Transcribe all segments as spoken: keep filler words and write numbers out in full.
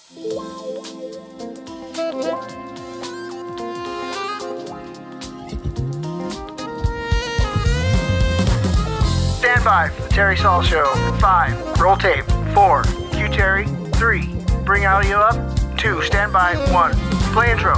Stand by for the Terry Saul Show. Five, roll tape. Four, cue Terry. Three, bring audio up. Two, stand by. One, play intro.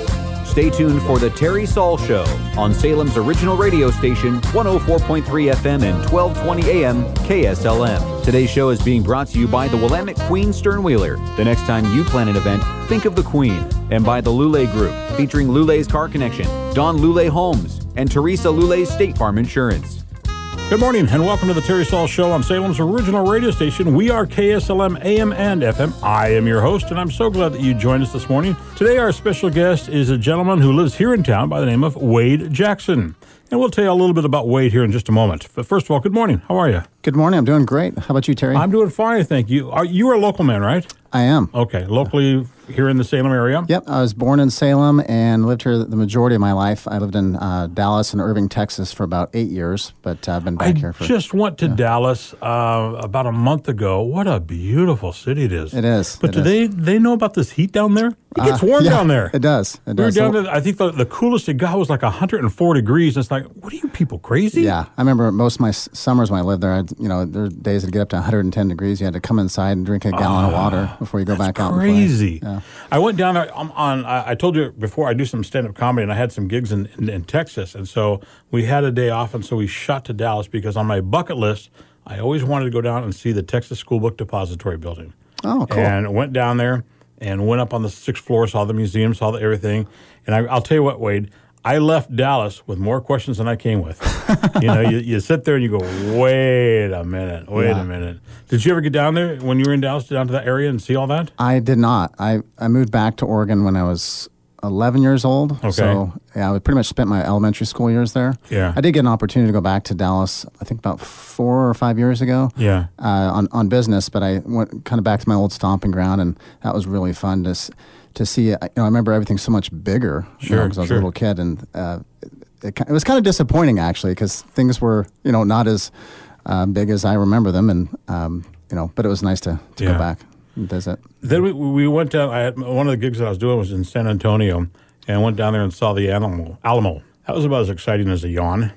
Stay tuned for the Terry Saul Show on Salem's original radio station, one oh four point three F M and twelve twenty A M K S L M. Today's show is being brought to you by the Willamette Queen Sternwheeler. The next time you plan an event, think of the Queen. And by the Lulay Group, featuring Lulay's Car Connection, Don Lulay Homes, and Teresa Lulay's State Farm Insurance. Good morning and welcome to the Terry Saul Show on Salem's original radio station. We are K S L M A M and F M. I am your host, and I'm so glad that you joined us this morning. Today, our special guest is a gentleman who lives here in town by the name of Wade Jackson. And we'll tell you a little bit about Wade here in just a moment. But first of all, good morning. How are you? Good morning. I'm doing great. How about you, Terry? I'm doing fine, thank you. Are you are a local man, right? I am. Okay, locally here in the Salem area? Yep. I was born in Salem and lived here the majority of my life. I lived in uh, Dallas and Irving, Texas for about eight years, but I've been back I here for... I just went to yeah. Dallas uh, about a month ago. What a beautiful city it is. It is. But it do is. they they know about this heat down there? It gets Uh, warm yeah, down there. It does. It We were does. down So- to, I think the, the coolest it got was like one hundred four degrees. And it's like, what are you people, crazy? Yeah. I remember most of my s- summers when I lived there, I'd, you know, there were days it'd get up to one hundred ten degrees. You had to come inside and drink a gallon of water before you go back out and play. Crazy. Yeah. I went down there on, on I I told you before, I do some stand-up comedy, and I had some gigs in, in, in Texas. And so we had a day off, and so we shot to Dallas because on my bucket list, I always wanted to go down and see the Texas School Book Depository building. Oh, cool. And went down there and went up on the sixth floor, saw the museum, saw the everything. And I, I'll tell you what, Wade, I left Dallas with more questions than I came with. you know, you, you sit there and you go, wait a minute, wait Yeah. a minute. Did you ever get down there when you were in Dallas, down to that area and see all that? I did not. I, I moved back to Oregon when I was eleven years old. Okay. So, yeah, I pretty much spent my elementary school years there. Yeah. I did get an opportunity to go back to Dallas, I think about four or five years ago. Yeah. Uh, on, on business, but I went kind of back to my old stomping ground, and that was really fun to s- to see. You know, I remember everything so much bigger Sure, because I was sure. a little kid, and uh, it, it, it was kind of disappointing actually because things were, you know, not as uh, big as I remember them, and um, you know, but it was nice to, to Yeah. go back and visit. Then we, we went down. I had, one of the gigs that I was doing was in San Antonio, and I went down there and saw the Alamo. Alamo. That was about as exciting as a yawn.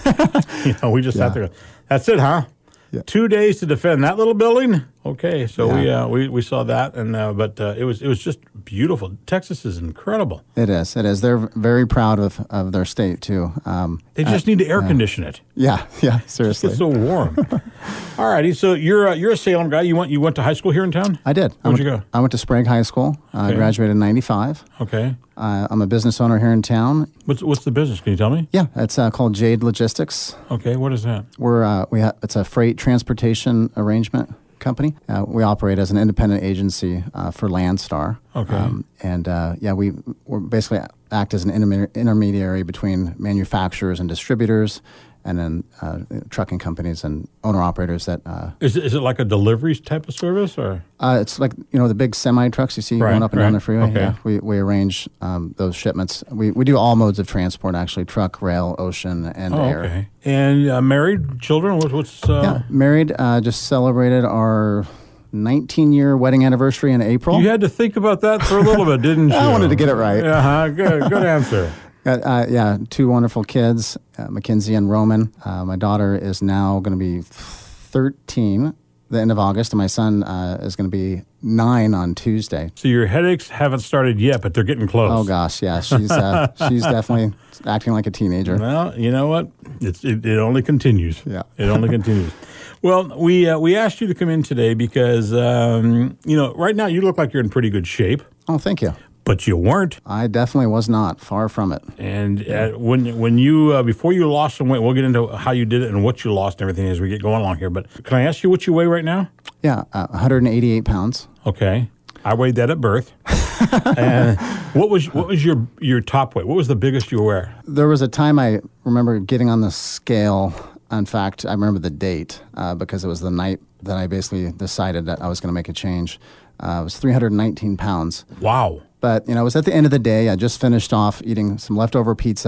you know, we just Yeah. sat there. That's it, huh? Yeah. Two days to defend that little building. Okay, so we Yeah. uh, we we saw that, and uh, but uh, it was it was just beautiful. Texas is incredible. It is. It is. They're very proud of, of their state too. Um, They just need to air condition it. yeah. Yeah. Seriously. It's so warm. All righty, so you're a, you're a Salem guy. You went you went to high school here in town. I did. I Where'd went, you go? I went to Sprague High School. I Okay. graduated in ninety-five. Okay. Uh, I'm a business owner here in town. What's what's the business? Can you tell me? Yeah, it's uh, called Jade Logistics. Okay. What is that? We're uh, we ha- it's a freight transportation arrangement company. Uh, we operate as an independent agency uh, for Landstar. Okay. and uh, yeah, we we basically act as an interme- intermediary between manufacturers and distributors, and then uh, trucking companies and owner operators that. Uh, Is it, is it like a deliveries type of service or? Uh, it's like, you know, the big semi trucks you see Right, going up and right. down the freeway. Okay. Yeah, we, we arrange um, those shipments. We we do all modes of transport, actually: truck, rail, ocean, and Oh, air. okay. And uh, married, children? What, what's? Uh, Yeah, married. Uh, just celebrated our nineteen year wedding anniversary in April. You had to think about that for a little bit, didn't you? I wanted to get it right. Yeah, uh-huh. good, good answer. Got, uh, yeah, two wonderful kids, uh, Mackenzie and Roman. Uh, my daughter is now going to be thirteen the end of August, and my son uh, is going to be nine on Tuesday. So your headaches haven't started yet, but they're getting close. Oh gosh, yeah, she's uh, she's definitely acting like a teenager. Well, you know what? It's it, it only continues. Yeah. It only continues. Well, we uh, we asked you to come in today because um, you know right now you look like you're in pretty good shape, Oh, thank you. but you weren't. I definitely was not. Far from it. And uh, when when you uh, before you lost some weight, we'll get into how you did it and what you lost and everything as we get going along here. But can I ask you what you weigh right now? Yeah, uh, one hundred eighty-eight pounds. Okay, I weighed that at birth. And what was what was your your top weight? What was the biggest you were? There was a time I remember getting on the scale. In fact, I remember the date uh, because it was the night that I basically decided that I was going to make a change. Uh, it was three hundred nineteen pounds. Wow. But, you know, it was at the end of the day. I just finished off eating some leftover pizza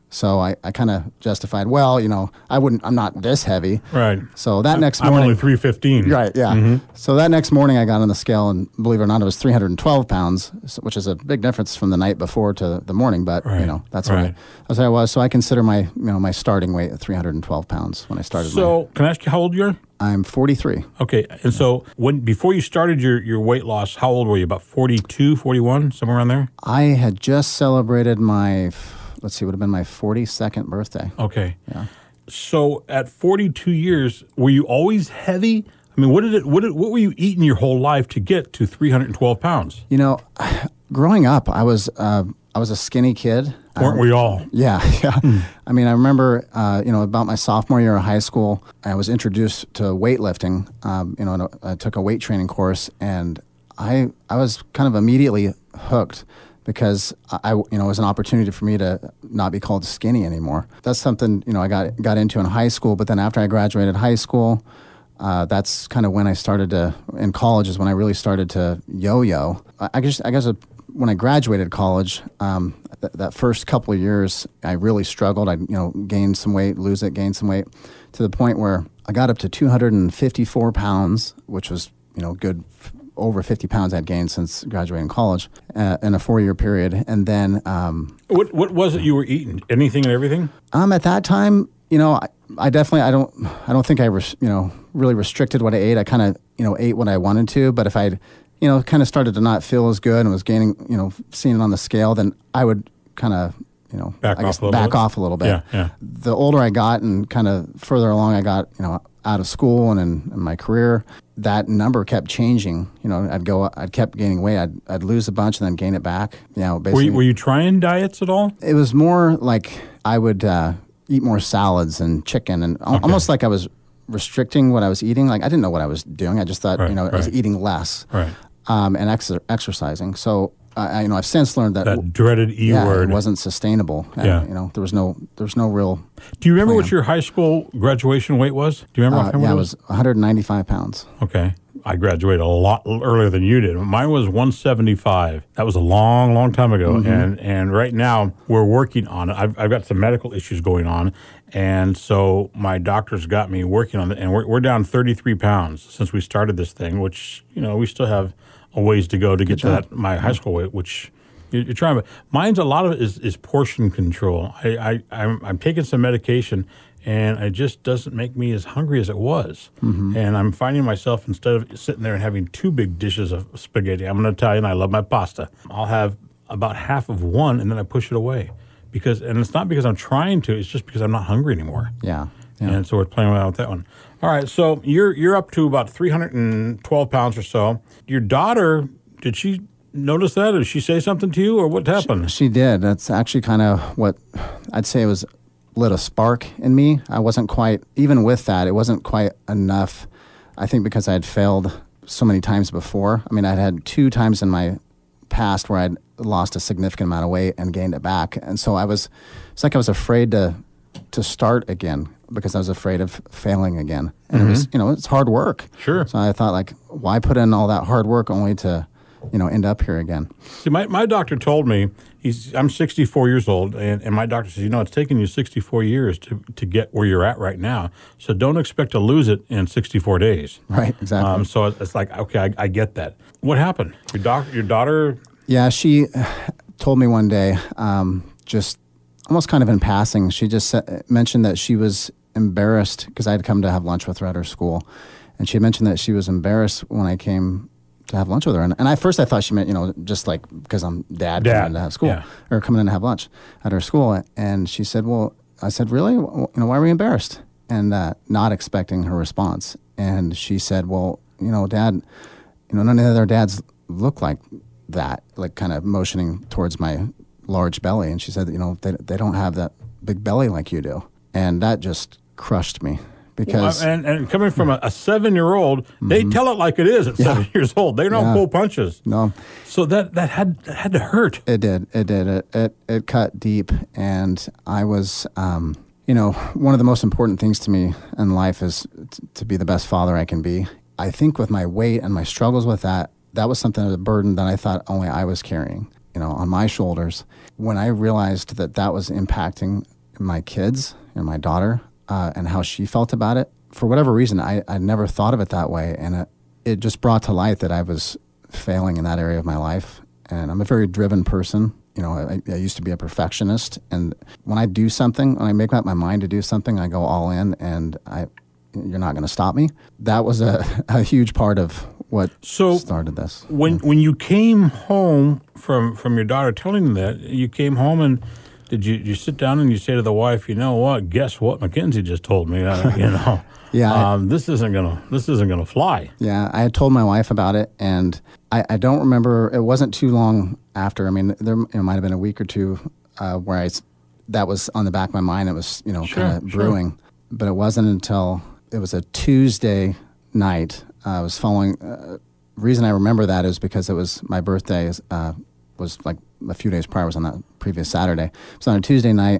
So I, I kind of justified, well, you know, I wouldn't, I'm not this heavy. Right. So that next I'm morning. only three fifteen. Right, yeah. Mm-hmm. So that next morning I got on the scale, and believe it or not, it was three hundred twelve pounds, which is a big difference from the night before to the morning. But, right. you know, that's right. what I, that's what I was. So I consider my, you know, my starting weight at three hundred twelve pounds when I started. So my, can I ask you how old you are? I'm forty-three. Okay. And so when before you started your, your weight loss, how old were you? About forty-two, forty-one, somewhere around there? I had just celebrated my, let's see, would have been my forty-second birthday. Okay. Yeah. So at forty-two years, were you always heavy? I mean, what did it? What did? What were you eating your whole life to get to three hundred twelve pounds? You know, growing up, I was uh, I was a skinny kid. Weren't I, we all? Yeah, yeah. Hmm. I mean, I remember, uh, you know, about my sophomore year of high school, I was introduced to weightlifting. Um, you know, and I took a weight training course, and I I was kind of immediately hooked. Because I, you know, it was an opportunity for me to not be called skinny anymore. That's something, you know, I got got into in high school. But then after I graduated high school, uh, that's kind of when I started to. In college is when I really started to yo-yo. I, I guess I guess a, when I graduated college, um, th- that first couple of years, I really struggled. I you know gained some weight, lose it, gain some weight, to the point where I got up to two hundred fifty-four pounds, which was you know good. F- over fifty pounds I'd gained since graduating college uh, in a four-year period. And then... Um, what what was it you were eating? Anything and everything? Um, at that time, you know, I, I definitely, I don't I don't think I, res, you know, really restricted what I ate. I kind of, you know, ate what I wanted to. But if I'd, you know, kind of started to not feel as good and was gaining, you know, seeing it on the scale, then I would kind of... You know, back I guess off a little back bit. off a little bit. Yeah, yeah. The older I got and kind of further along I got, you know, out of school and in, in my career, that number kept changing. You know, I'd go, I'd kept gaining weight. I'd I'd lose a bunch and then gain it back. You know, basically. Were you, were you trying diets at all? It was more like I would uh, eat more salads and chicken, and okay. almost like I was restricting what I was eating. Like I didn't know what I was doing. I just thought, right, you know, right. I was eating less, right, um, and ex- exercising. So. I, you know, I've since learned that that dreaded E yeah, word it wasn't sustainable. Yeah. And, you know, there was no, there was no real. Do you remember plan. what your high school graduation weight was? Do you remember? Uh, yeah, it was one hundred ninety-five pounds. Okay, I graduated a lot earlier than you did. Mine was one seventy-five. That was a long, long time ago. Mm-hmm. And and right now we're working on it. I've I've got some medical issues going on, and so my doctor's got me working on it. And we're we're down thirty-three pounds since we started this thing. Which you know we still have a ways to go to get to that my high school weight, which you're, you're trying. But mine's a lot of it is, is portion control. I, I I'm, I'm taking some medication, and it just doesn't make me as hungry as it was. Mm-hmm. And I'm finding myself, instead of sitting there and having two big dishes of spaghetti, I'm an Italian. I love my pasta. I'll have about half of one, and then I push it away because, and it's not because I'm trying to. It's just because I'm not hungry anymore. Yeah. Yeah. And so we're playing around with that one. All right, so you're you're up to about three hundred twelve pounds or so. Your daughter, did she notice that? Or did she say something to you, or what happened? She, she did. That's actually kind of what I'd say was lit a spark in me. I wasn't quite, even with that, it wasn't quite enough, I think, because I had failed so many times before. I mean, I'd had two times in my past where I'd lost a significant amount of weight and gained it back. And so I was, it's like I was afraid to to start again because I was afraid of failing again. And mm-hmm. it was, you know, it's hard work. Sure. So I thought, like, why put in all that hard work only to, you know, end up here again? See, my, my doctor told me, he's I'm sixty-four years old, and, and my doctor says, you know, it's taken you sixty-four years to, to get where you're at right now, so don't expect to lose it in sixty-four days. Right, exactly. Um, so it's like, okay, I, I get that. What happened? Your, doc, your daughter? Yeah, she told me one day, um, just almost kind of in passing, she just said, mentioned that she was embarrassed because I had come to have lunch with her at her school. And she had mentioned that she was embarrassed when I came to have lunch with her. And, and at first I thought she meant, you know, just like because I'm dad, dad. coming in to have school yeah. or coming in to have lunch at her school. And she said, well, I said, really? You know, why were you embarrassed? And uh, not expecting her response. And she said, well, you know, Dad, you know, none of the other dads look like that, like kind of motioning towards my large belly. And she said that, you know, they they don't have that big belly like you do. And that just crushed me because... Well, and, and coming from a, a seven-year-old, mm-hmm. they tell it like it is at yeah. seven years old. They don't yeah. pull punches. No. So that, that had that had to hurt. It did. It did. It it, it cut deep. And I was, um, you know, one of the most important things to me in life is t- to be the best father I can be. I think with my weight and my struggles with that, that was something, a burden that I thought only I was carrying, you know, on my shoulders. When I realized that that was impacting my kids and my daughter uh, and how she felt about it. For whatever reason, I, I never thought of it that way. And it, it just brought to light that I was failing in that area of my life. And I'm a very driven person. You know, I, I used to be a perfectionist. And when I do something, when I make up my mind to do something, I go all in, and I, you're not going to stop me. That was a, a huge part of what so started this. When when you came home from, from your daughter telling you that, you came home and did you, you sit down and you say to the wife, you know what, guess what Mackenzie just told me, uh, you know. Yeah, um, I, this isn't gonna this isn't gonna fly. Yeah, I had told my wife about it, and I, I don't remember. It wasn't too long after. I mean, there it might have been a week or two uh, where I that was on the back of my mind. It was you know sure, kind of sure. brewing, but it wasn't until it was a Tuesday night. Uh, I was following. Uh, reason I remember that is because it was my birthday. Uh, was like a few days prior. Was on that previous Saturday. So on a Tuesday night,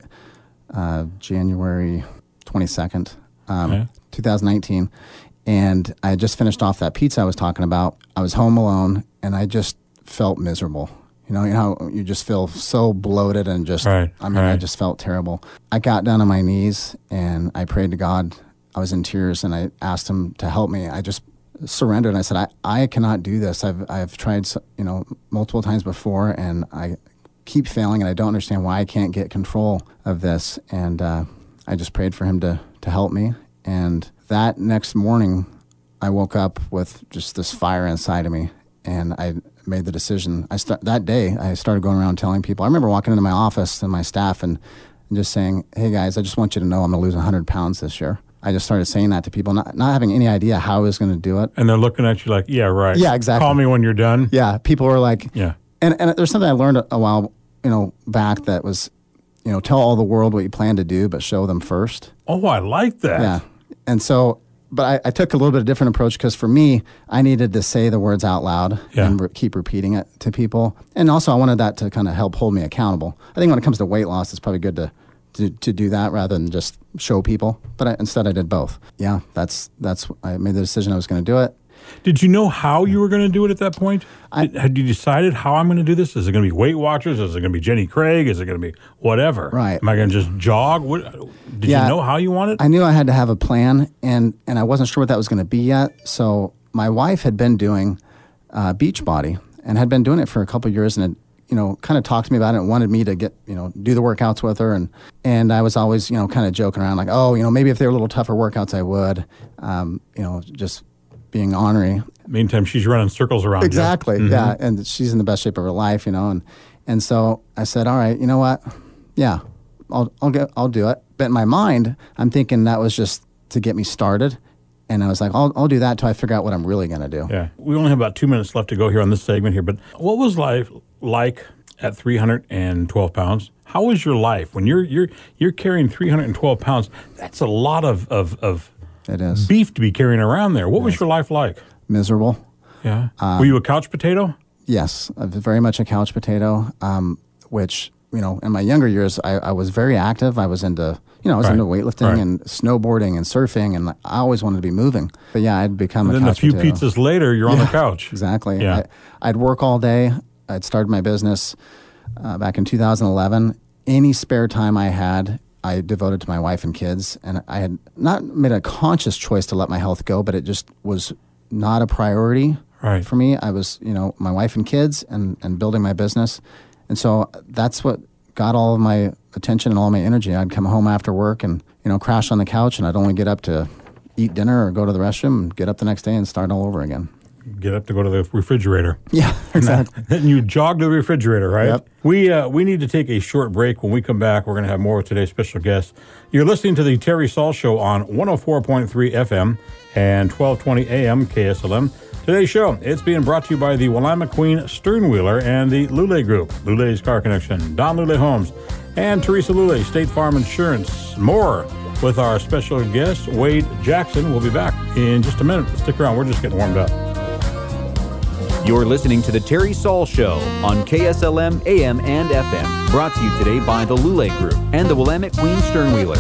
uh, January twenty-second. Um, okay. twenty nineteen, and I had just finished off that pizza I was talking about. I was home alone, and I just felt miserable. You know, you know how you just feel so bloated and just, right, I mean, right. I just felt terrible. I got down on my knees, and I prayed to God. I was in tears, and I asked him to help me. I just surrendered, and I said, I, I cannot do this. I've I've tried, you know, multiple times before, and I keep failing, and I don't understand why I can't get control of this. And uh, I just prayed for him to, to help me. And that next morning, I woke up with just this fire inside of me, and I made the decision. I start, that day, I started going around telling people. I remember walking into my office and my staff and, and just saying, hey, guys, I just want you to know I'm going to lose one hundred pounds this year. I just started saying that to people, not, not having any idea how I was going to do it. And they're looking at you like, yeah, right. Yeah, exactly. Call me when you're done. Yeah, people were like, yeah. And, and there's something I learned a, a while you know, back that was, you know, tell all the world what you plan to do, but show them first. Oh, I like that. Yeah. And so, but I, I took a little bit of a different approach because for me, I needed to say the words out loud yeah. and re- keep repeating it to people. And also I wanted that to kind of help hold me accountable. I think when it comes to weight loss, it's probably good to to, to do that rather than just show people. But I, instead I did both. Yeah, that's, that's, I made the decision I was going to do it. Did you know how you were going to do it at that point? I, Did, had you decided how I'm going to do this? Is it going to be Weight Watchers? Is it going to be Jenny Craig? Is it going to be whatever? Right. Am I going to just jog? What, did Yeah. you know how you wanted? I knew I had to have a plan, and, and I wasn't sure what that was going to be yet. So my wife had been doing uh, Beachbody and had been doing it for a couple of years, and had, you know, kind of talked to me about it and wanted me to get, you know, do the workouts with her. And, and I was always, you know, kind of joking around like, oh, you know, maybe if they were a little tougher workouts, I would, um, you know, just being ornery. Meantime, she's running circles around Exactly, you. Mm-hmm. yeah. And she's in the best shape of her life, you know. And, and so I said, all right, you know what? Yeah, I'll, I'll, get, I'll do it. But in my mind, I'm thinking that was just to get me started. And I was like, I'll, I'll do that until I figure out what I'm really going to do. Yeah. We only have about two minutes left to go here on this segment here. But what was life like at three hundred twelve pounds? How was your life when you're you're you're carrying three hundred twelve pounds? That's a lot of of, of It is. beef to be carrying around there. What was your life like? Miserable. Yeah. Um, Were you a couch potato? Yes, uh, very much a couch potato, um, which, you know, in my younger years, I, I was very active. I was into, you know, I was Right. into weightlifting Right. and snowboarding and surfing, and I always wanted to be moving. But yeah, I'd become And a then a couch few potato. pizzas later, you're on the couch. Exactly. Yeah. I, I'd work all day. I'd started my business uh, back in two thousand eleven. Any spare time I had, I devoted to my wife and kids. And I had not made a conscious choice to let my health go, but it just was not a priority Right. for me. I was, you know, my wife and kids and, and building my business. And so that's what got all of my attention and all my energy. I'd come home after work and, you know, crash on the couch, and I'd only get up to eat dinner or go to the restroom and get up the next day and start all over again. Get up to go to the refrigerator. Yeah, exactly. And you jog to the refrigerator, right? Yep. We uh, we need to take a short break. When we come back, we're going to have more with today's special guest. You're listening to the Terry Saul Show on one oh four point three F M and twelve twenty A M K S L M. Today's show, it's being brought to you by the Willamette Queen Sternwheeler and the Lule Group, Lule's Car Connection, Don Lule Homes, and Teresa Lule, State Farm Insurance. More with our special guest, Wade Jackson. We'll be back in just a minute. Stick around. We're just getting warmed up. You're listening to The Terry Saul Show on K S L M, A M, and F M. Brought to you today by the Lule Group and the Willamette Queen Sternwheeler.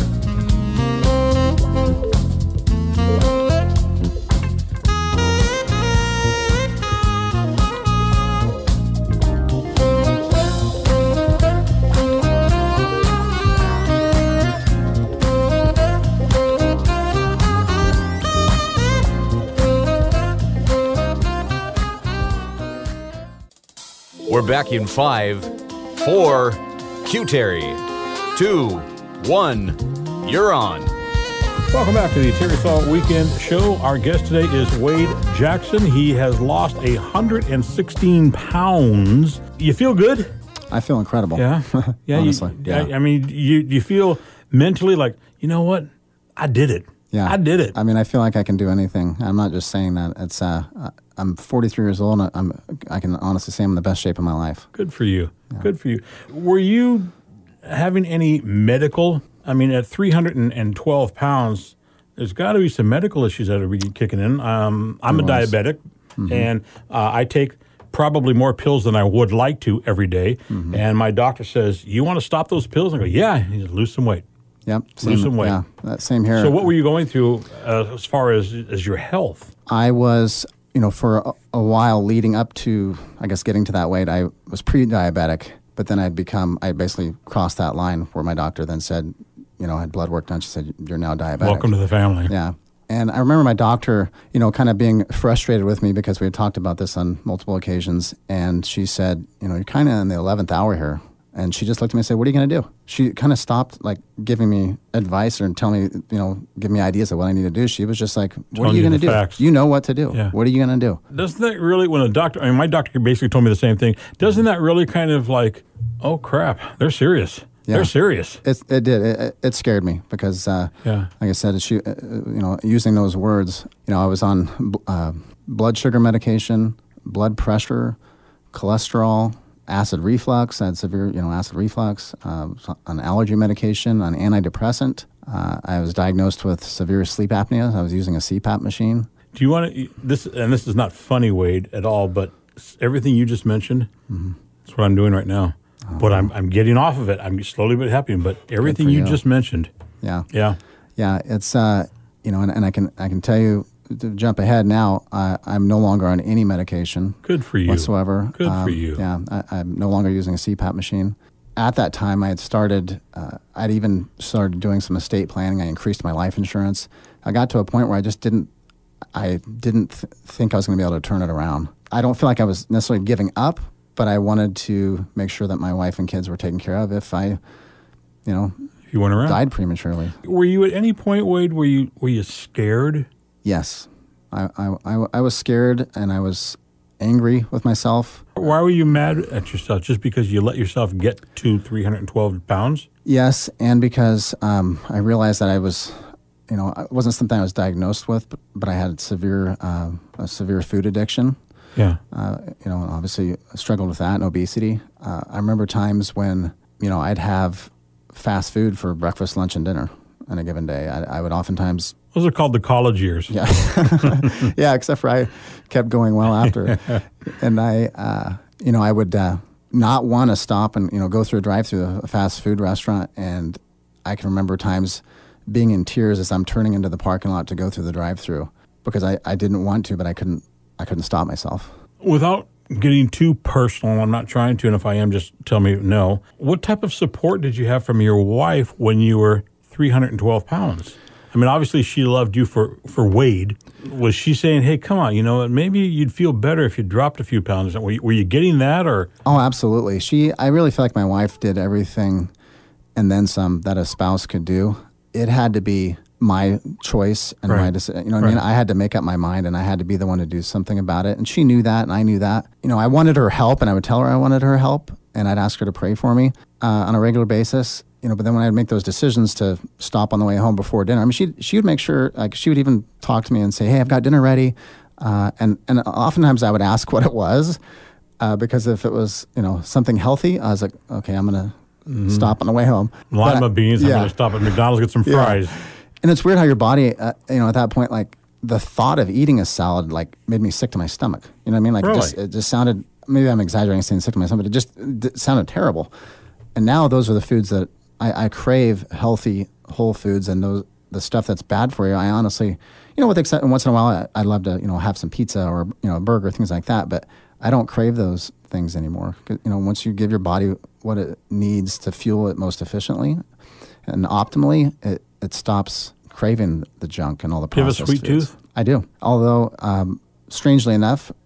We're back in five, four, Q Terry, two, one, you're on. Welcome back to the Terry Saul Weekend Show. Our guest today is Wade Jackson. He has lost one hundred sixteen pounds. You feel good? I feel incredible. Yeah, yeah. Honestly, you, yeah. I, I mean, you you feel mentally like, you know what? I did it. Yeah, I did it. I mean, I feel like I can do anything. I'm not just saying that. It's uh, I'm forty-three years old, and I'm I can honestly say I'm in the best shape of my life. Good for you. Yeah. Good for you. Were you having any medical? I mean, at three hundred twelve pounds, there's got to be some medical issues that are really kicking in. Um, I'm there a was. diabetic, Mm-hmm. and uh, I take probably more pills than I would like to every day. Mm-hmm. And my doctor says, "You want to stop those pills?" I go, "Yeah." He says, "Lose some weight." Yep. Lose some weight. Yeah, that same here. So, what were you going through uh, as far as as your health? I was, you know, for a, a while leading up to, I guess, getting to that weight, I was pre-diabetic, but then I'd become, I basically crossed that line where my doctor then said, you know, I had blood work done. She said, "You're now diabetic." Welcome to the family. Yeah. And I remember my doctor, you know, kind of being frustrated with me because we had talked about this on multiple occasions. And she said, you know, you're kind of in the eleventh hour here. And she just looked at me and said, "What are you going to do?" She kind of stopped, like, giving me advice or telling me, you know, give me ideas of what I need to do. She was just like, "What Telling are you you going to the do? facts. You know what to do. Yeah. What are you going to do?" Doesn't that really, when a doctor, I mean, my doctor basically told me the same thing. Doesn't that really kind of like, oh, crap, they're serious. Yeah. They're serious. It, it did. It, it scared me because, uh, Yeah. like I said, she, uh, you know, using those words, you know, I was on uh, blood sugar medication, blood pressure, cholesterol, acid reflux. I had severe, you know, acid reflux, uh, on allergy medication, on antidepressant. Uh, I was diagnosed with severe sleep apnea. I was using a C PAP machine. Do you want to, this, and this is not funny, Wade, at all, but everything you just mentioned, mm-hmm. that's what I'm doing right now. Oh. But I'm I'm getting off of it. I'm slowly but happening. But everything you, you just mentioned. Yeah. Yeah. Yeah. It's, uh, you know, and, and I can I can tell you, to jump ahead now, uh, I'm no longer on any medication. Good for you. Whatsoever. Good um, for you. Yeah. I, I'm no longer using a C PAP machine. At that time, I had started, uh, I'd even started doing some estate planning. I increased my life insurance. I got to a point where I just didn't, I didn't th- think I was going to be able to turn it around. I don't feel like I was necessarily giving up, but I wanted to make sure that my wife and kids were taken care of if I, you know, if you went around. died prematurely. Were you at any point, Wade, were you were you scared? Yes. I, I, I, I was scared and I was angry with myself. Why were you mad at yourself? Just because you let yourself get to three hundred twelve pounds? Yes, and because um, I realized that I was, you know, it wasn't something I was diagnosed with, but, but I had severe, uh, a severe food addiction. Yeah. Uh, you know, obviously I struggled with that and obesity. Uh, I remember times when, you know, I'd have fast food for breakfast, lunch, and dinner on a given day. I, I would oftentimes... Those are called the college years. Yeah. Yeah, except for I kept going well after. And I, uh, you know, I would uh, not want to stop and, you know, go through a drive-through, a fast food restaurant. And I can remember times being in tears as I'm turning into the parking lot to go through the drive-through because I, I didn't want to, but I couldn't. I couldn't stop myself. Without getting too personal, I'm not trying to, and if I am, just tell me no. What type of support did you have from your wife when you were three hundred twelve pounds? I mean, obviously she loved you for, for Wade. Was she saying, "Hey, come on, you know, maybe you'd feel better if you dropped a few pounds"? Were you, were you getting that, or? Oh, absolutely. She, I really feel like my wife did everything and then some that a spouse could do. It had to be my choice and right. my decision. You know what right. I mean? I had to make up my mind and I had to be the one to do something about it. And she knew that and I knew that. You know, I wanted her help and I would tell her I wanted her help and I'd ask her to pray for me uh, on a regular basis. You know, but then when I'd make those decisions to stop on the way home before dinner, I mean, she she would make sure, like, she would even talk to me and say, "Hey, I've got dinner ready." Uh, and, and oftentimes I would ask what it was uh, because if it was, you know, something healthy, I was like, okay, I'm going to mm-hmm. stop on the way home. Lima beans, yeah. I'm going to stop at McDonald's, get some fries. Yeah. And it's weird how your body, uh, you know, at that point, like, the thought of eating a salad, like, made me sick to my stomach. You know what I mean? Like, really? it, just, it just sounded, maybe I'm exaggerating saying sick to my stomach, but it just it sounded terrible. And now those are the foods that I, I crave, healthy, whole foods, and those the stuff that's bad for you. I honestly, you know, with except once in a while, I, I'd love to, you know, have some pizza or, you know, a burger, things like that, but I don't crave those things anymore. You know, once you give your body what it needs to fuel it most efficiently and optimally, it, it stops craving the junk and all the processed foods. Do you have a sweet foods. tooth? I do. Although, um, strangely enough,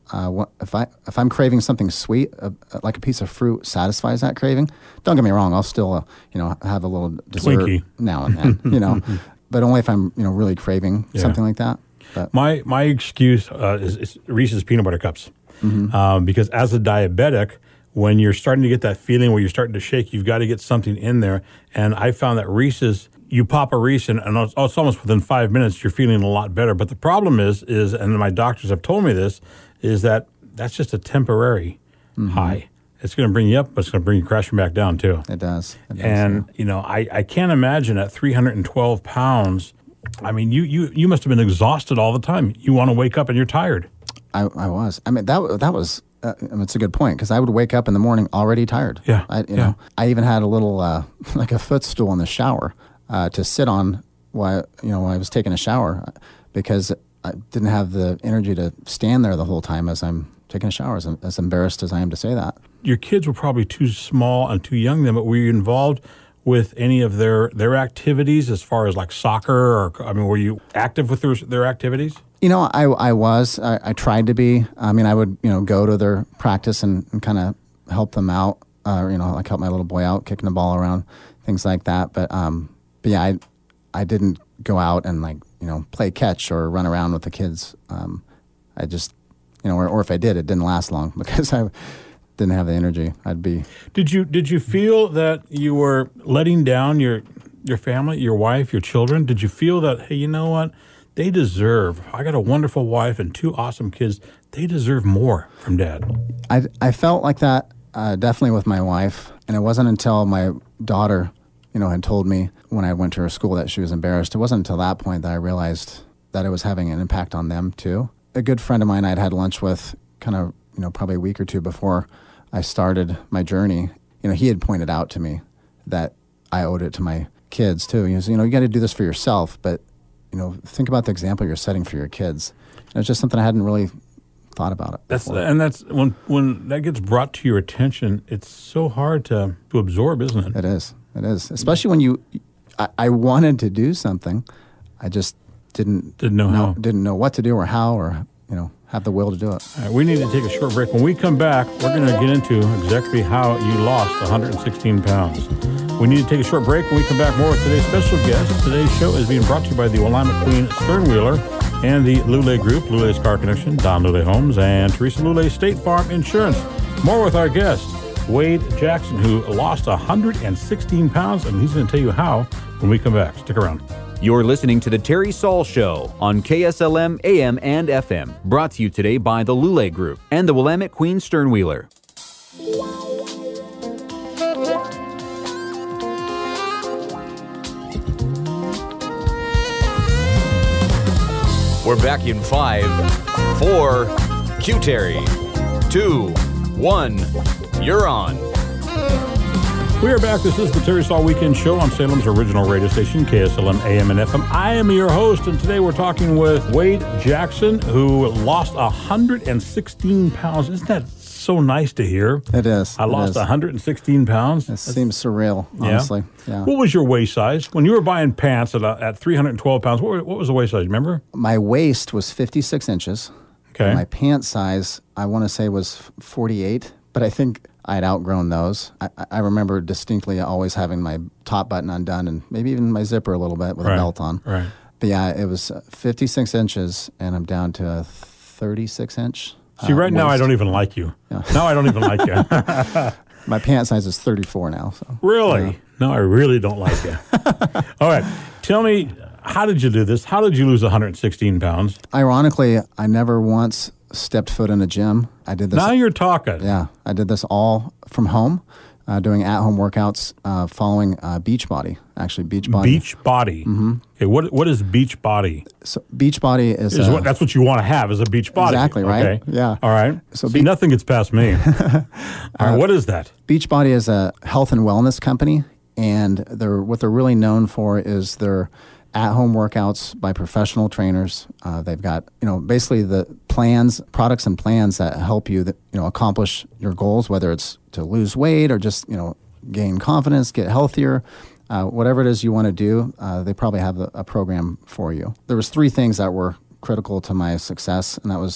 Uh, what, if I if I'm craving something sweet, uh, like a piece of fruit satisfies that craving. Don't get me wrong, I'll still uh, you know have a little dessert Twinkie now and then, you know, but only if I'm you know really craving Yeah. something like that. But, My my excuse uh, is, is Reese's peanut butter cups, Mm-hmm. um, because as a diabetic, when you're starting to get that feeling where you're starting to shake, you've got to get something in there. And I found that Reese's, you pop a Reese and, and it's, it's almost within five minutes you're feeling a lot better. But the problem is, is and my doctors have told me this, is that that's just a temporary Mm-hmm. high. It's going to bring you up, but it's going to bring you crashing back down too. It does. It does, And, you know, I, I can't imagine at three hundred twelve pounds, I mean, you, you, you must have been exhausted all the time. You want to wake up and you're tired. I, I was. I mean, that that was. Uh, I mean, it's a good point because I would wake up in the morning already tired. Yeah, I, you yeah. know, I even had a little uh, like a footstool in the shower uh, to sit on while you know when I was taking a shower because I didn't have the energy to stand there the whole time as I'm taking a shower. As, as embarrassed as I am to say that. Your kids were probably too small and too young then, but were you involved with any of their, their activities as far as like soccer or, I mean, were you active with their, their activities? You know, I, I was. I, I tried to be. I mean, I would, you know, go to their practice and, and kind of help them out, uh, you know, like help my little boy out, kicking the ball around, things like that. But, um, but yeah, I, I didn't go out and like, you know, play catch or run around with the kids. Um, I just, you know, or, or if I did, it didn't last long because I didn't have the energy. I'd be. Did you, did you feel that you were letting down your, your family, your wife, your children? Did you feel that, hey, you know what? They deserve, I got a wonderful wife and two awesome kids. They deserve more from Dad. I, I felt like that uh, definitely with my wife. And it wasn't until my daughter, you know, had told me when I went to her school that she was embarrassed. It wasn't until that point that I realized that it was having an impact on them too. A good friend of mine I'd had lunch with kind of, you know, probably a week or two before I started my journey. You know, he had pointed out to me that I owed it to my kids too. He was, you know, you got to do this for yourself, but you know, think about the example you're setting for your kids. And it's just something I hadn't really thought about it. That's before. and that's when when that gets brought to your attention. It's so hard to to absorb, isn't it? It is. It is. Especially when you, I, I wanted to do something, I just didn't Didn't know how. didn't know what to do or how or you know have the will to do it. All right, we need to take a short break. When we come back, we're going to get into exactly how you lost one hundred sixteen pounds. We need to take a short break. When we come back, more with today's special guest. Today's show is being brought to you by the Willamette Queen Sternwheeler and the Lule Group, Lule's Car Connection, Don Lule Homes, and Teresa Lule State Farm Insurance. More with our guest, Wade Jackson, who lost one hundred sixteen pounds, and he's going to tell you how when we come back. Stick around. You're listening to The Terry Saul Show on K S L M A M and F M, brought to you today by the Lule Group and the Willamette Queen Sternwheeler. We're back in five, four, Q Terry, two, one, you're on. We are back. This is the Terry Saul Weekend Show on Salem's original radio station, K S L M A M and F M. I am your host, and today we're talking with Wade Jackson, who lost one hundred sixteen pounds. Isn't that so nice to hear? It is. I It lost is. one hundred sixteen pounds. It seems surreal, honestly. Yeah. What was your waist size? When you were buying pants at, uh, at three hundred twelve pounds, what, were, what was the waist size? Remember? My waist was fifty-six inches. Okay. My pant size, I want to say, was forty-eight, but I think I had outgrown those. I, I remember distinctly always having my top button undone and maybe even my zipper a little bit with Right, a belt on. right. But yeah, it was fifty-six inches, and I'm down to a thirty-six inch. See, uh, right now I waist. don't even like you. Now I don't even like you. My pant size is thirty-four now. So Really? Yeah. No, I really don't like you. All right. Tell me, how did you do this? How did you lose one hundred sixteen pounds? Ironically, I never once stepped foot in a gym. I did this. Now you're talking. Yeah, I did this all from home, uh, doing at-home workouts, uh, following uh, Beachbody. Actually, Beachbody. Beach body. Mm-hmm. Okay, what what is beach body? So Beachbody is, Is uh, what that's what you want to have is a beach body. Exactly, right? Okay. Yeah. All right. So See, be- nothing gets past me. All right. What is that? Beachbody is a health and wellness company, and they're what they're really known for is their at-home workouts by professional trainers. Uh, they've got you know basically the plans, products, and plans that help you that you know accomplish your goals, whether it's to lose weight or just you know gain confidence, get healthier. Uh, whatever it is you want to do, uh, they probably have a, a program for you. There was three things that were critical to my success, and that was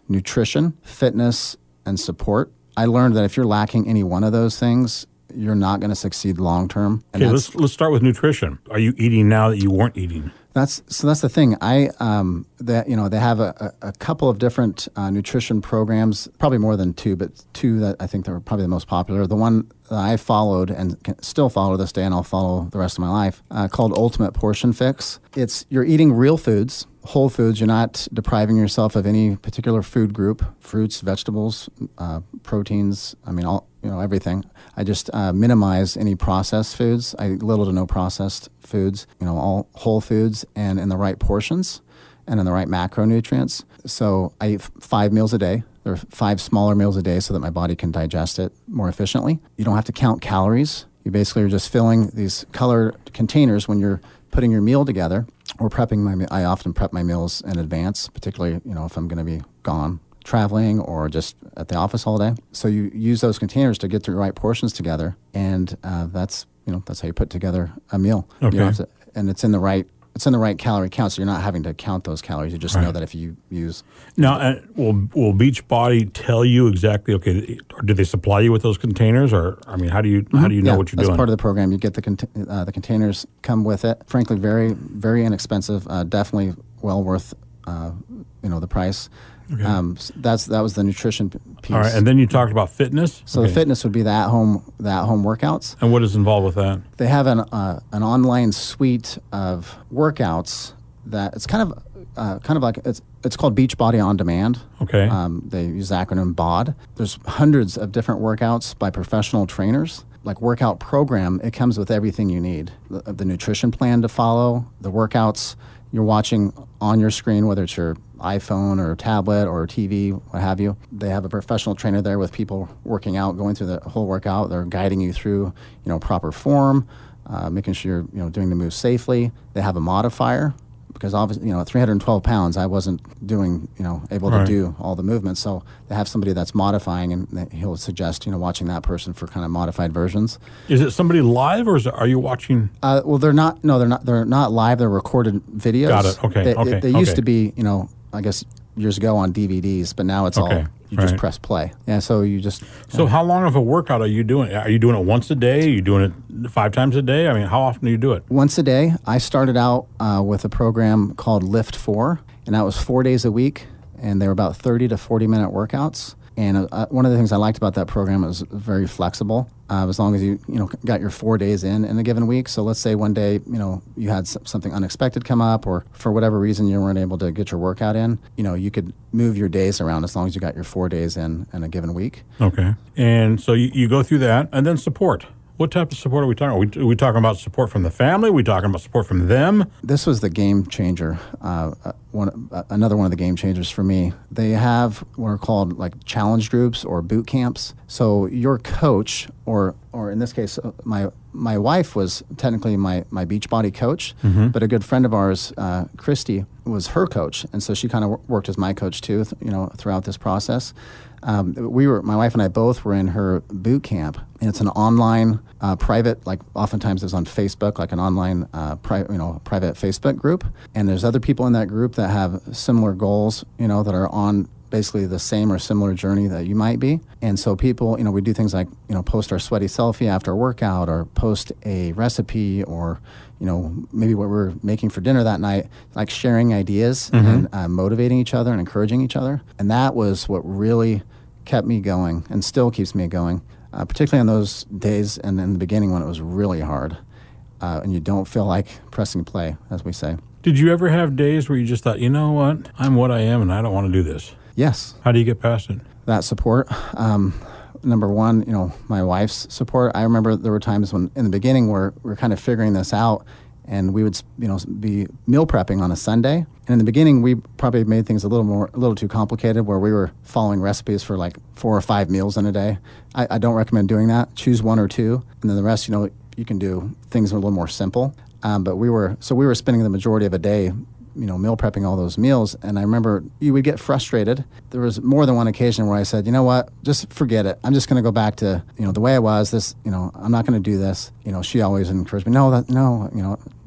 nutrition, fitness, and support. I learned that if you're lacking any one of those things, you're not going to succeed long term. Okay, let's let's start with nutrition. Are you eating now that you weren't eating? That's so. That's the thing. I um, that you know they have a, a, a couple of different uh, nutrition programs, probably more than two, but two that I think that were probably the most popular. The one that I followed and can still follow this day, and I'll follow the rest of my life, uh, called Ultimate Portion Fix. It's you're eating real foods, whole foods. You're not depriving yourself of any particular food group: fruits, vegetables, uh, proteins. I mean, all you know, everything. I just uh, minimize any processed foods. I little to no processed foods. You know, all whole foods and in the right portions and in the right macronutrients. So I eat five meals a day. There are five smaller meals a day so that my body can digest it more efficiently. You don't have to count calories. You basically are just filling these colored containers when you're putting your meal together or prepping my. I often prep my meals in advance, particularly you know if I'm going to be gone, traveling, or just at the office all day. So you use those containers to get the right portions together, and uh, that's you know that's how you put together a meal. Okay. You don't have to, and it's in the right it's in the right calorie count, so you're not having to count those calories. You just right. know that if you use. Now, uh, will will Beachbody tell you exactly? Okay, or do they supply you with those containers, or I mean, how do you mm-hmm. how do you know yeah, what you're that's doing? That's part of the program. You get the cont- uh, the containers come with it. Frankly, very very inexpensive. Uh, definitely well worth uh, you know the price. Okay. Um, so that's that was the nutrition piece. All right, and then you talked about fitness. So okay. the fitness would be the at home the at home workouts. And what is involved with that? They have an uh, an online suite of workouts that it's kind of uh, kind of like it's it's called Beachbody on Demand. Okay. Um, they use the acronym B O D. There's hundreds of different workouts by professional trainers. Like workout program, it comes with everything you need. The, the nutrition plan to follow, the workouts you're watching on your screen, whether it's your iPhone or tablet or T V, what have you. They have a professional trainer there with people working out, going through the whole workout. They're guiding you through, you know, proper form, uh, making sure you're, you know, doing the moves safely. They have a modifier because obviously, you know, at three hundred twelve pounds, I wasn't doing, you know, able right. to do all the movements. So they have somebody that's modifying, and he'll suggest, you know, watching that person for kind of modified versions. Is it somebody live, or is it, are you watching? Uh, well, they're not. No, they're not. They're not live. They're recorded videos. Got it. Okay. They, okay. they okay. used to be, you know, I guess years ago on D V Ds, but now it's okay. all you right. just press play. Yeah. So you just. So uh, how long of a workout are you doing? Are you doing it once a day? Are you doing it five times a day? I mean, how often do you do it? Once a day. I started out uh, with a program called Lift four, and that was four days a week, and they were about thirty to forty minute workouts. And uh, one of the things I liked about that program was very flexible. Uh, as long as you you know got your four days in in a given week. So let's say one day you know you had something unexpected come up, or for whatever reason you weren't able to get your workout in. You know you could move your days around as long as you got your four days in in a given week. Okay. And so you, you go through that, and then support. What type of support are we talking about? Are we, are we talking about support from the family? Are we talking about support from them? This was the game changer. Uh, uh, one, uh, another one of the game changers for me. They have what are called like challenge groups or boot camps. So your coach, or or in this case, uh, my my wife was technically my my Beachbody coach, mm-hmm. but a good friend of ours, uh, Christy, was her coach, and so she kind of w- worked as my coach too. Th- you know, throughout this process. Um, we were, my wife and I both were in her boot camp, and it's an online, uh, private, like oftentimes it's on Facebook, like an online, uh, pri- you know, private Facebook group. And there's other people in that group that have similar goals, you know, that are on basically the same or similar journey that you might be. And so people, you know, we do things like, you know, post our sweaty selfie after a workout, or post a recipe, or, you know, maybe what we're making for dinner that night, like sharing ideas mm-hmm. and uh, motivating each other and encouraging each other. And that was what really kept me going and still keeps me going, uh, particularly on those days and in the beginning when it was really hard uh, and you don't feel like pressing play, as we say. Did you ever have days where you just thought, you know what, I'm what I am and I don't want to do this? Yes. How do you get past it? That support. Um, number one, you know, my wife's support. I remember there were times when in the beginning where we were kind of figuring this out, and we would, you know, be meal prepping on a Sunday. And in the beginning, we probably made things a little more, a little too complicated, where we were following recipes for like four or five meals in a day. I, I don't recommend doing that. Choose one or two, and then the rest, you know, you can do things that are a little more simple. Um, but we were, so we were spending the majority of a day, you know, meal prepping all those meals. And I remember you would get frustrated. There was more than one occasion where I said, you know what, just forget it. I'm just going to go back to, you know, the way I was. This, you know, I'm not going to do this. You know, she always encouraged me, no, that, no, you know,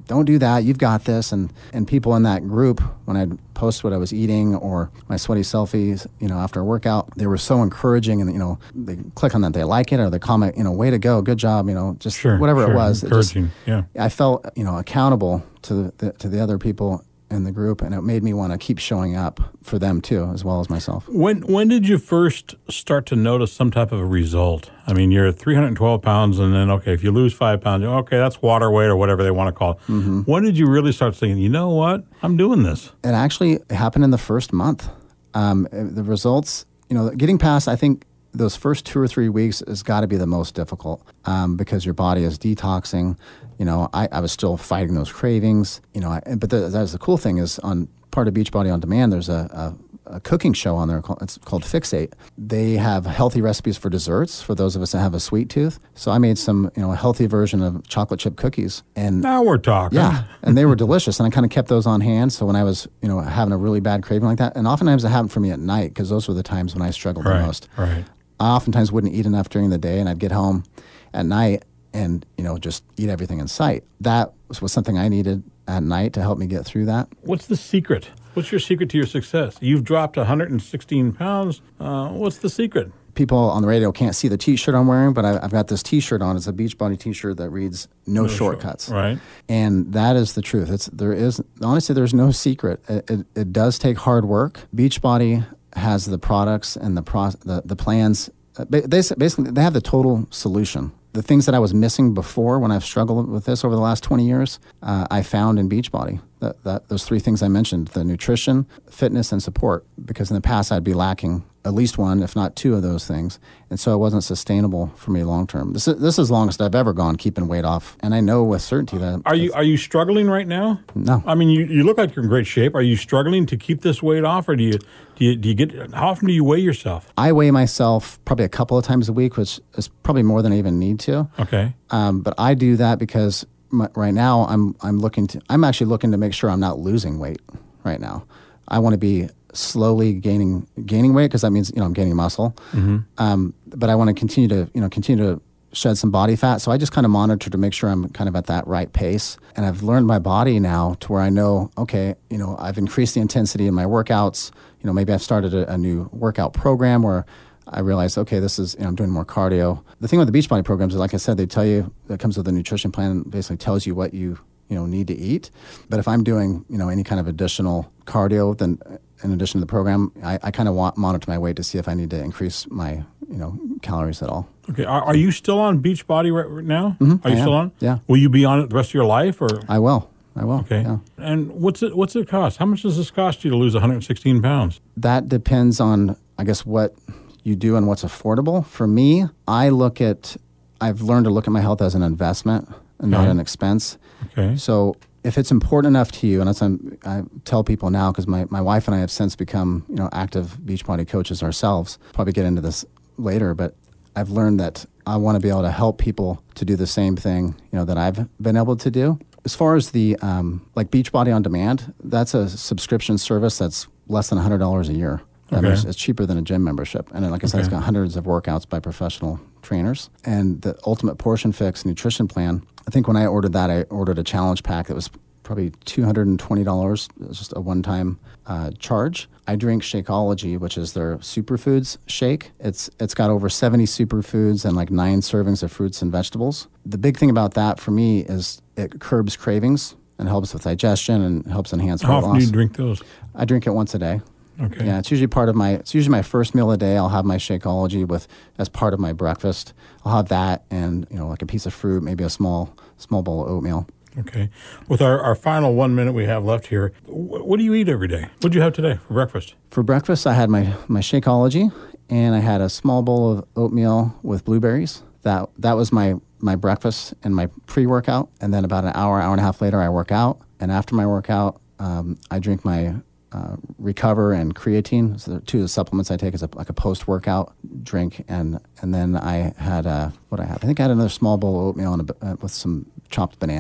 don't do that. You've got this. And, and people in that group, when I'd post what I was eating or my sweaty selfies, you know, after a workout, they were so encouraging, and, you know, they click on that, they like it, or they comment, you know, way to go, good job, you know, just sure, whatever sure. it was. Encouraging, it just, yeah. I felt, you know, accountable to the, the to the other people in the group, and it made me want to keep showing up for them too, as well as myself. When when did you first start to notice some type of a result? I mean, you're three hundred twelve pounds, and then, okay, if you lose five pounds, okay, that's water weight or whatever they want to call it. Mm-hmm. When did you really start thinking, you know what, I'm doing this? It actually happened in the first month. Um, the results, you know, getting past, I think, those first two or three weeks has got to be the most difficult um, because your body is detoxing. You know, I, I was still fighting those cravings. You know, I, but the, that's the cool thing is on part of Beachbody On Demand, there's a, a, a cooking show on there. Called, it's called Fixate. They have healthy recipes for desserts for those of us that have a sweet tooth. So I made some, you know, a healthy version of chocolate chip cookies. And now we're talking. Yeah, and they were delicious. And I kind of kept those on hand. So when I was, you know, having a really bad craving like that, and oftentimes it happened for me at night because those were the times when I struggled right, the most. Right. I oftentimes wouldn't eat enough during the day, and I'd get home at night and, you know, just eat everything in sight. That was, was something I needed at night to help me get through that. What's the secret? What's your secret to your success? You've dropped one hundred sixteen pounds. Uh, what's the secret? People on the radio can't see the T-shirt I'm wearing, but I, I've got this T-shirt on. It's a Beachbody T-shirt that reads "No, no shortcuts." Short. Right. And that is the truth. It's there is honestly there's no secret. It, it, it does take hard work. Beachbody has the products and the pro, the, the plans. They, basically, they have the total solution. The things that I was missing before when I've struggled with this over the last twenty years, uh, I found in Beachbody. That, that, those three things I mentioned, the nutrition, fitness, and support, because in the past I'd be lacking at least one, if not two of those things. And so it wasn't sustainable for me long term. This is, this is the longest I've ever gone keeping weight off. And I know with certainty that... Are you are you struggling right now? No. I mean, you, you look like you're in great shape. Are you struggling to keep this weight off, or do you, do you, do you get... How often do you weigh yourself? I weigh myself probably a couple of times a week, which is probably more than I even need to. Okay. Um, but I do that because my, right now I'm I'm looking to... I'm actually looking to make sure I'm not losing weight right now. I want to be slowly gaining gaining weight because that means, you know, I'm gaining muscle. Mm-hmm. Um, but I want to continue to, you know, continue to shed some body fat. So I just kind of monitor to make sure I'm kind of at that right pace. And I've learned my body now to where I know, okay, you know, I've increased the intensity in my workouts. You know, maybe I've started a, a new workout program where I realized, okay, this is, you know, I'm doing more cardio. The thing with the Beachbody programs is, like I said, they tell you, it comes with a nutrition plan and basically tells you what you, you know, need to eat. But if I'm doing, you know, any kind of additional cardio, then in addition to the program, I, I kind of want monitor my weight to see if I need to increase my, you know, calories at all. Okay. Are, are you still on Beachbody right, right now? Mm-hmm, are you I still am. on? Yeah. Will you be on it the rest of your life, or? I will. I will. Okay. Yeah. And what's it what's it cost? How much does this cost you to lose one hundred sixteen pounds? That depends on, I guess, what you do and what's affordable. For me, I look at, I've learned to look at my health as an investment and Okay. not an expense. Okay. So if it's important enough to you, and that's um, I tell people now, because my, my wife and I have since become, you know, active Beachbody coaches ourselves. Probably get into this later, but I've learned that I want to be able to help people to do the same thing, you know, that I've been able to do. As far as the um, like Beachbody On Demand, that's a subscription service that's less than one hundred dollars a year. That Okay. makes, it's cheaper than a gym membership. And then, like I said, Okay. it's got hundreds of workouts by professional trainers. And the Ultimate Portion Fix nutrition plan, I think when I ordered that, I ordered a challenge pack that was probably two hundred twenty dollars. It was just a one-time uh, charge. I drink Shakeology, which is their superfoods shake. It's It's got over seventy superfoods and like nine servings of fruits and vegetables. The big thing about that for me is it curbs cravings and helps with digestion and helps enhance weight How often loss. do you drink those? I drink it once a day. Okay. Yeah, it's usually part of my, it's usually my first meal of the day. I'll have my Shakeology with, as part of my breakfast. I'll have that and, you know, like a piece of fruit, maybe a small, small bowl of oatmeal. Okay. With our, our final one minute we have left here, wh- what do you eat every day? What do you have today for breakfast? For breakfast, I had my, my Shakeology and I had a small bowl of oatmeal with blueberries. That, that was my, my breakfast and my pre-workout. And then about an hour, hour and a half later, I work out. And after my workout, um, I drink my Uh, Recover and creatine. So the two of the supplements I take is a, like a post-workout drink, and and then I had uh, what I had. I think I had another small bowl of oatmeal and a, uh, with some chopped banana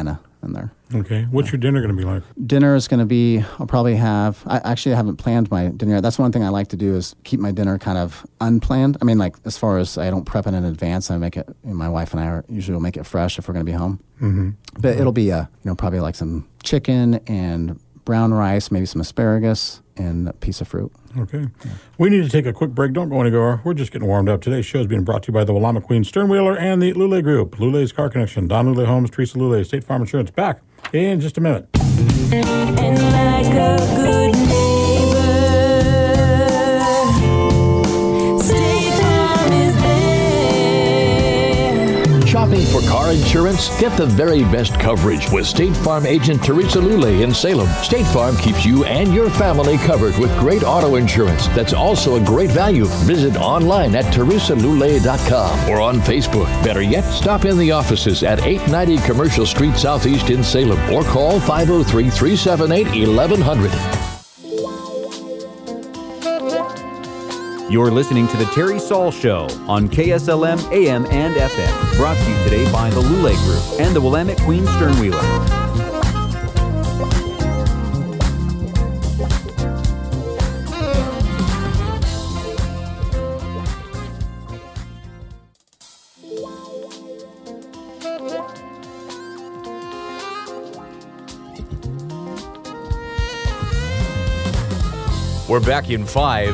in there. Okay. What's your dinner going to be like? Dinner is going to be, I'll probably have, I actually haven't planned my dinner. That's one thing I like to do is keep my dinner kind of unplanned. I mean, like as far as I don't prep it in advance, I make it, my wife and I are, usually will make it fresh if we're going to be home. Mm-hmm. But it'll be, uh, you know, probably like some chicken and brown rice, maybe some asparagus, and a piece of fruit. Okay. Yeah. We need to take a quick break. Don't go anywhere. We're just getting warmed up. Today's show is being brought to you by the Willamette Queen Sternwheeler and the Lule Group. Lule's Car Connection. Don Lule Homes, Teresa Lule, State Farm Insurance. Back in just a minute. And like a good neighbor, State Farm is there. Shopping for car insurance? Get the very best coverage with State Farm agent Teresa Lule in Salem. State Farm keeps you and your family covered with great auto insurance that's also a great value. Visit online at teresa lule dot com or on Facebook. Better yet, stop in the offices at eight ninety Commercial Street Southeast in Salem or call five oh three, three seven eight, eleven hundred. You're listening to The Terry Saul Show on K S L M A M and F M. Brought to you today by the Lule Group and the Willamette Queen Sternwheeler. We're back in five,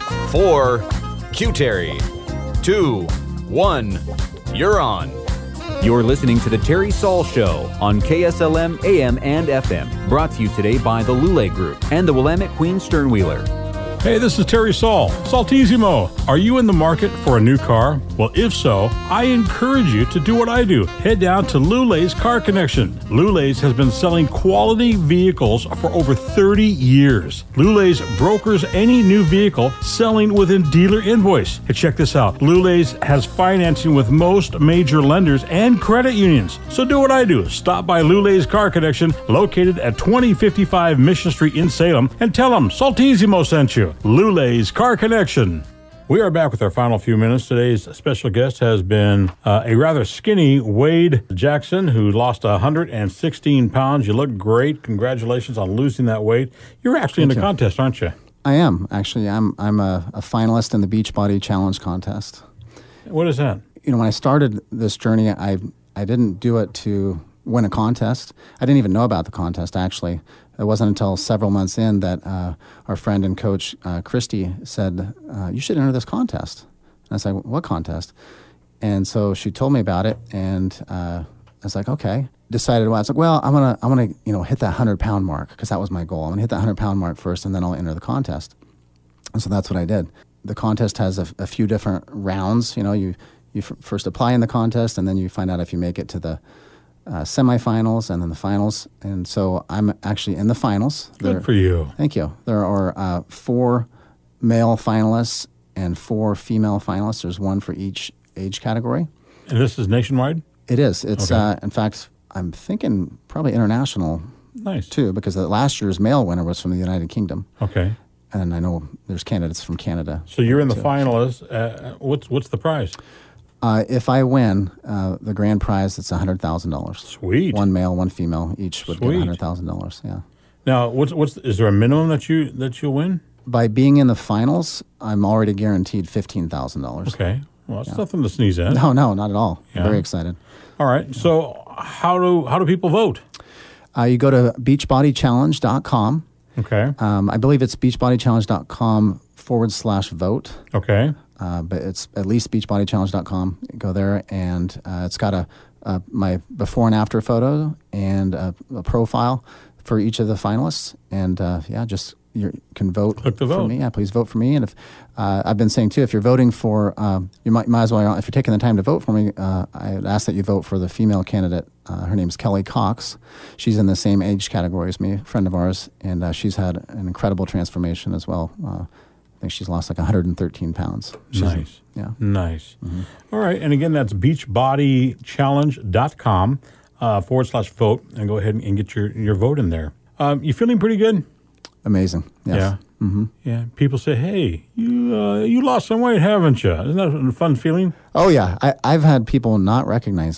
four, Q-Terry, two, one, you're on. You're listening to The Terry Saul Show on K S L M A M and F M. Brought to you today by the Lule Group and the Willamette Queen Sternwheeler. Hey, this is Terry Saul. Saltissimo. Are you in the market for a new car? Well, if so, I encourage you to do what I do. Head down to Lule's Car Connection. Lule's has been selling quality vehicles for over thirty years. Lule's brokers any new vehicle selling within dealer invoice. Hey, check this out. Lule's has financing with most major lenders and credit unions. So do what I do. Stop by Lule's Car Connection, located at twenty fifty-five Mission Street in Salem, and tell them Saltissimo sent you. Lule's Car Connection. We are back with our final few minutes. Today's special guest has been uh, a rather skinny Wade Jackson, who lost one hundred sixteen pounds. You look great. Congratulations on losing that weight. You're actually Thank in the you. contest, aren't you? I am, actually. I'm I'm a, a finalist in the Beachbody Challenge contest. What is that? You know, when I started this journey, I I didn't do it to win a contest. I didn't even know about the contest, actually. It wasn't until several months in that uh, our friend and coach, uh, Christy, said, uh, you should enter this contest. And I was like, what contest? And so she told me about it, and uh, I was like, okay. Decided, well, I was like, well, I'm gonna, I'm gonna, you know, hit that hundred pound mark because that was my goal. I'm gonna hit that hundred pound mark first, and then I'll enter the contest. And so that's what I did. The contest has a, a few different rounds. You know, you you f- first apply in the contest, and then you find out if you make it to the uh, semifinals and then the finals. And so I'm actually in the finals. Good There- for you. Thank you. There are uh, four male finalists and four female finalists. There's one for each age category. And this is nationwide? It is. It's Okay. uh, in fact, I'm thinking probably international Nice. too, because the last year's male winner was from the United Kingdom, Okay. and I know there's candidates from Canada. So you're in the too. finalists. Uh, what's what's the prize? Uh, if I win, uh, the grand prize, it's one hundred thousand dollars. Sweet. One male, one female, each would Sweet. get one hundred thousand dollars. Yeah. Now, what's what's is there a minimum that you that you'll win? By being in the finals, I'm already guaranteed fifteen thousand dollars. Okay. Well, that's nothing to sneeze at. No, no, not at all. Yeah. Very excited. All right. So how do how do people vote? Uh, you go to beachbody challenge dot com. Okay. Um, I believe it's beachbody challenge dot com forward slash vote. Okay. Uh, but it's at least beachbody challenge dot com. Go there, and uh, it's got a, a my before and after photo and a, a profile for each of the finalists. And uh, yeah, just you can vote Click the for vote. me. Yeah, please vote for me. And if uh, I've been saying too, if you're voting for, um, you might might as well. If you're taking the time to vote for me, uh, I would ask that you vote for the female candidate. Uh, her name's Kelly Cox. She's in the same age category as me, a friend of ours, and uh, she's had an incredible transformation as well. Uh, I think she's lost like one hundred thirteen pounds. She's a- Nice. yeah. Nice. All right. And again, that's beachbody challenge dot com uh, forward slash vote. And go ahead and get your, your vote in there. Um, you feeling pretty good? Amazing. Yes. Yeah. Mm-hmm. Yeah. People say, hey, you uh, you lost some weight, haven't you? Isn't that a fun feeling? Oh, yeah. I, I've had people not recognize me.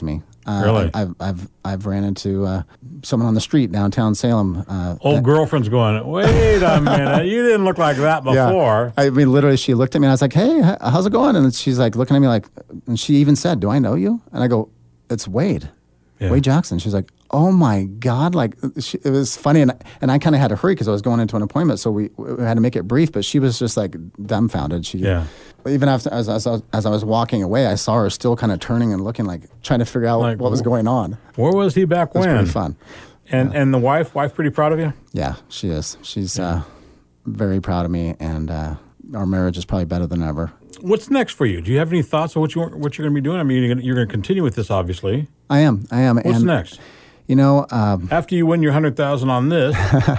Uh, Really? I, I've I've I've ran into uh, someone on the street downtown Salem. Uh, Old that- girlfriend's going, wait a minute, you didn't look like that Yeah. before. I mean, literally, she looked at me and I was like, "Hey, h- how's it going?" And she's like looking at me like, and she even said, "Do I know you?" And I go, "It's Wade, Yeah. Wade Jackson." She's like, "Oh my God!" Like she, it was funny, and and I kind of had to hurry because I was going into an appointment, so we, we had to make it brief. But she was just like dumbfounded. She Yeah. Even after as, as, I was- as I was walking away, I saw her still kind of turning and looking like trying to figure out Like, what was wh- going on. Where was he back It was when? pretty fun. And and the wife, wife pretty proud of you? Yeah, she is. She's uh, very proud of me, and uh, our marriage is probably better than ever. What's next for you? Do you have any thoughts of what you what you're going to be doing? I mean, you're going you're going to continue with this, obviously. I am. I am. What's and, next? You know, um, After you win your hundred thousand on this,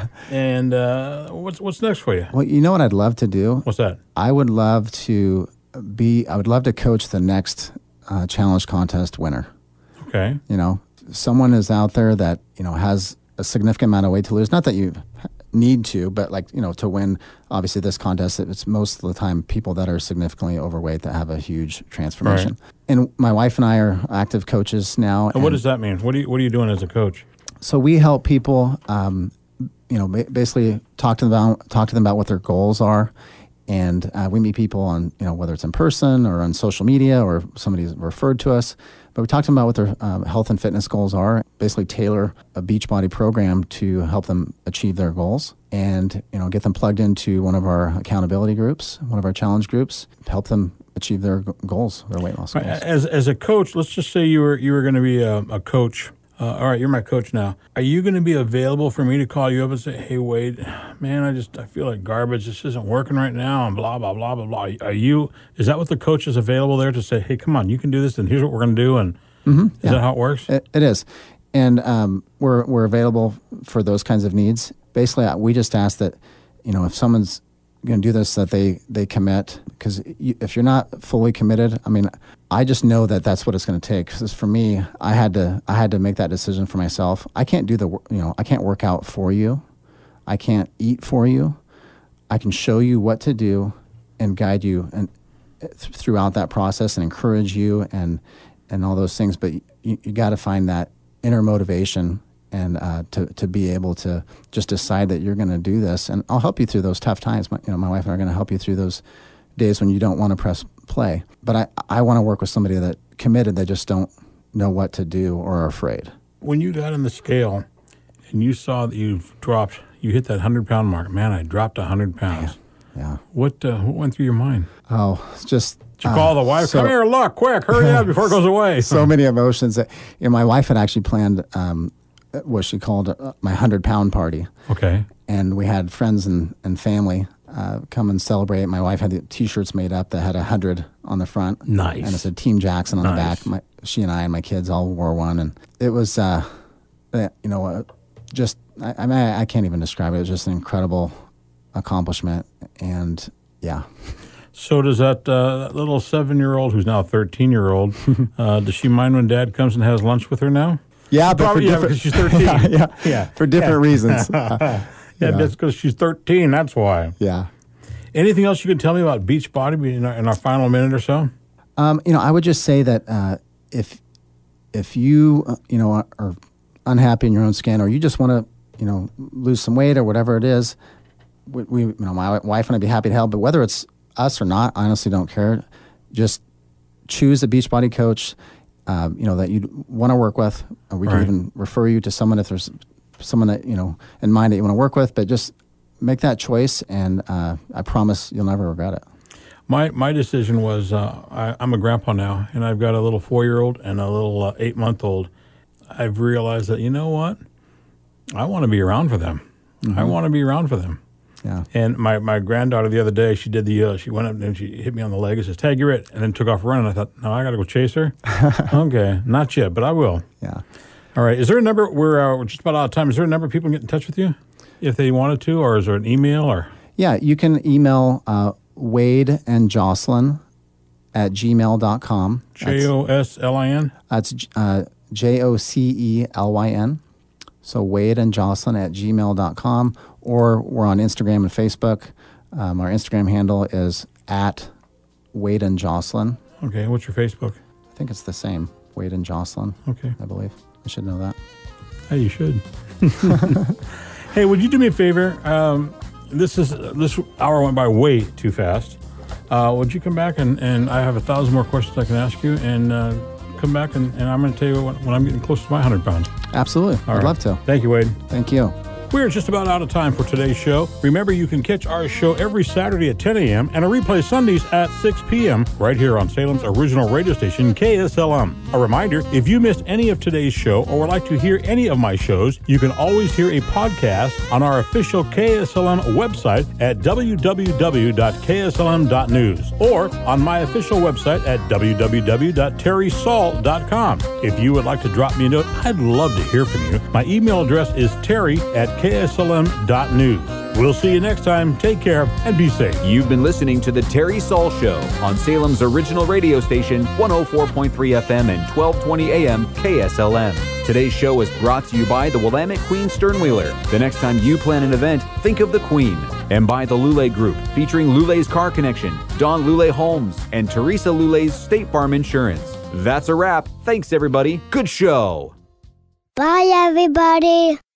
and uh, what's what's next for you? well, you know what I'd love to do? What's that? I would love to be. I would love to coach the next uh, challenge contest winner. Okay. You know, someone is out there that you know has a significant amount of weight to lose. Not that you need to, but like you know, to win. Obviously, this contest, it's most of the time people that are significantly overweight that have a huge transformation. Right. And my wife and I are active coaches now. And what does that mean? What do you what are you doing as a coach? So we help people, um, you know, ba- basically talk to them about talk to them about what their goals are, and uh, we meet people on, you know, whether it's in person or on social media or somebody's referred to us. But we talk to them about what their um, health and fitness goals are. Basically, tailor a Beachbody program to help them achieve their goals, and you know, get them plugged into one of our accountability groups, one of our challenge groups, help them achieve their g- goals, their weight loss goals. As as a coach, let's just say you were you were going to be a, a coach. Uh, all right, you're my coach now. Are you going to be available for me to call you up and say, "Hey, Wade, man, I just I feel like garbage. This isn't working right now," and blah blah blah blah blah. Are you? Is that what the coach is available there to say? Hey, come on, you can do this, and here's what we're going to do, and is yeah. that how it works? It, it is, and um, we're we're available for those kinds of needs. Basically, uh, we just ask that, you know, if someone's going to do this, that they they commit. Because if you're not fully committed, I mean, I just know that that's what it's going to take. Because for me, I had to I had to make that decision for myself. I can't do the wor- you know I can't work out for you. I can't eat for you. I can show you what to do and guide you and th- throughout that process and encourage you and and all those things. But you, you got to find that inner motivation and uh, to to be able to just decide that you're going to do this. And I'll help you through those tough times. My, you know, my wife and I are going to help you through those days when you don't want to press play. But I, I want to work with somebody that committed. They just don't know what to do or are afraid. When you got on the scale and you saw that you've dropped, you hit that hundred pound mark. Man, I dropped a hundred pounds. Yeah. What uh, what went through your mind? Oh, it's just. Did you call the wife? so- Come here, look, quick, hurry up before it goes away. so many emotions. That, you know, my wife had actually planned um, what she called uh, my hundred pound party. Okay. And we had friends and, and family uh, come and celebrate. My wife had the T-shirts made up that had a hundred on the front. Nice. And it said Team Jackson on Nice. the back. My, she and I and my kids all wore one, and it was, uh, uh, you know, uh, just I, I mean, I, I can't even describe it. It was just an incredible accomplishment, and yeah. So does that, uh, that little seven-year-old who's now a thirteen-year-old, uh, does she mind when Dad comes and has lunch with her now? Yeah, but Probably, for yeah, different, because she's thirteen. yeah, yeah, Yeah. for different reasons. Uh, Yeah, Yeah. that's because she's thirteen. That's why. yeah. Anything else you can tell me about Beachbody in our, in our final minute or so? Um, you know, I would just say that uh, if if you uh, you know are, are unhappy in your own skin, or you just want to you know lose some weight or whatever it is, we, we you know my wife and I'd be happy to help. But whether it's us or not, I honestly don't care. Just choose a Beachbody coach, um, you know that you want to work with. Or we Right. can even refer you to someone if there's someone that you know in mind that you want to work with. But just make that choice, and uh, I promise you'll never regret it. My my decision was uh, I, I'm a grandpa now, and I've got a little four-year-old and a little uh, eight-month-old. I've realized that, you know what? I want to be around for them. I want to be around for them. Yeah. And my, my granddaughter the other day, she did the, uh, she went up and she hit me on the leg and says, "Tag, you're it," and then took off running. I thought, no, I got to go chase her. Okay, not yet, but I will. Yeah. All right. Is there a number? We're, uh, we're just about out of time. Is there a number people can get in touch with you if they wanted to, or is there an email? Or Yeah, you can email uh, Wade and Jocelyn at gmail dot com. J O S L I N? That's uh, J O C E L Y N. So Wade and Jocelyn at gmail dot com. Or we're on Instagram and Facebook. Um, our Instagram handle is at Wade and Jocelyn. Okay. What's your Facebook? I think it's the same. Wade and Jocelyn. Okay. I believe. I should know that. Hey, you should. Hey, would you do me a favor? Um, this is this hour went by way too fast. Uh, would you come back and, and I have a thousand more questions I can ask you, and uh, come back and, and I'm going to tell you when, when I'm getting close to my one hundred pounds. Absolutely. All I'd right. love to. Thank you, Wade. Thank you. We're just about out of time for today's show. Remember, you can catch our show every Saturday at ten a.m. and a replay Sundays at six p.m. right here on Salem's original radio station, K S L M. A reminder, if you missed any of today's show or would like to hear any of my shows, you can always hear a podcast on our official K S L M website at w w w dot k s l m dot news or on my official website at w w w dot terry saul dot com. If you would like to drop me a note, I'd love to hear from you. My email address is terry at k s l m dot news. We'll see you next time. Take care and be safe. You've been listening to The Terry Saul Show on Salem's original radio station, one oh four point three F M and twelve twenty A M K S L M. Today's show is brought to you by the Willamette Queen Sternwheeler. The next time you plan an event, think of the Queen. And by the Lule Group, featuring Lule's Car Connection, Don Lule Homes, and Teresa Lule's State Farm Insurance. That's a wrap. Thanks, everybody. Good show. Bye, everybody.